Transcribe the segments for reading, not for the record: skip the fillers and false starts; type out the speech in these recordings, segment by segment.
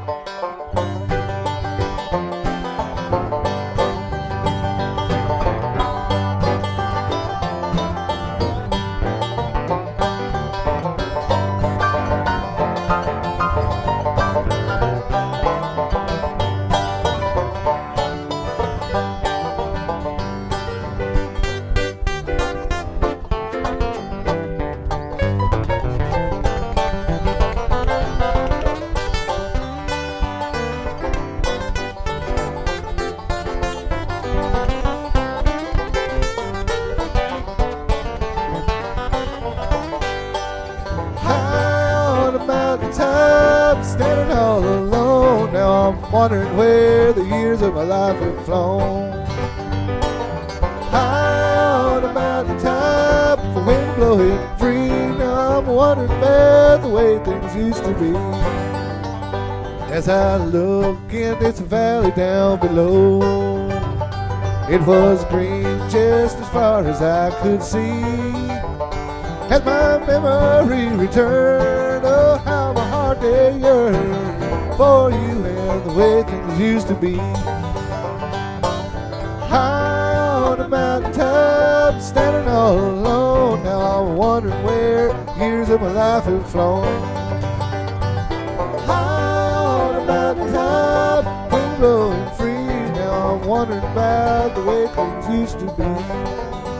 Mountaintop, standing all alone. Now I'm wondering where the years of my life have flown. High on a mountaintop, the wind blowing free. Now I'm wondering about the way things used to be. As I look in this valley down below, it was green just as far as I could see. As my memory returned, oh, how my heart did yearn for you and the way things used to be. High on a mountaintop, standing all alone. Now I'm wondering where years of my life have flown. High on a mountaintop, wind blowing free. Now I'm wondering about the way things used to be.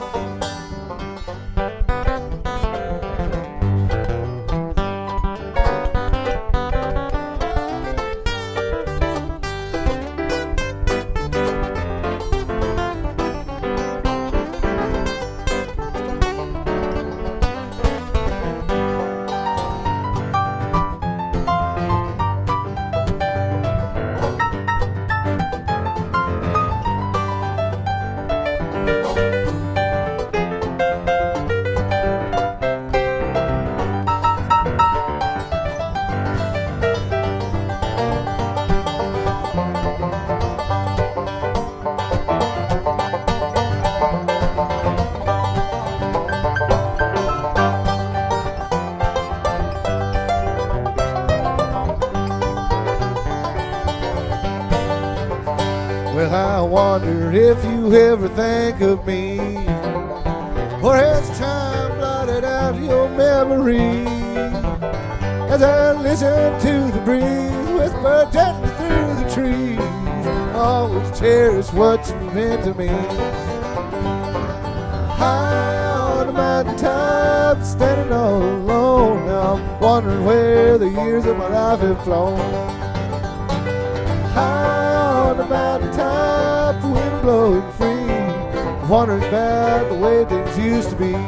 Well, I wonder if you ever think of me, or has time blotted out your memory? As I listen to the breeze whisper gently through the trees, always cherish what you meant to me. High on a mountaintop, standing all alone. Now I'm wondering where the years of my life have flown. High on the mountaintop, wind blowing free, wondering about the way things used to be.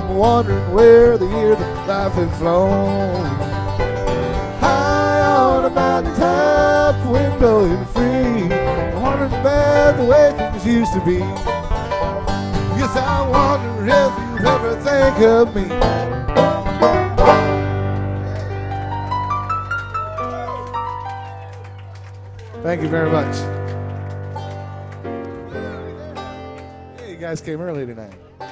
I'm wondering where the years of life have flown. High on a mountain top, wind blowing free, I'm wondering about the way things used to be. Yes, I wonder if you'd ever think of me. Thank you very much. Yeah, you guys came early tonight.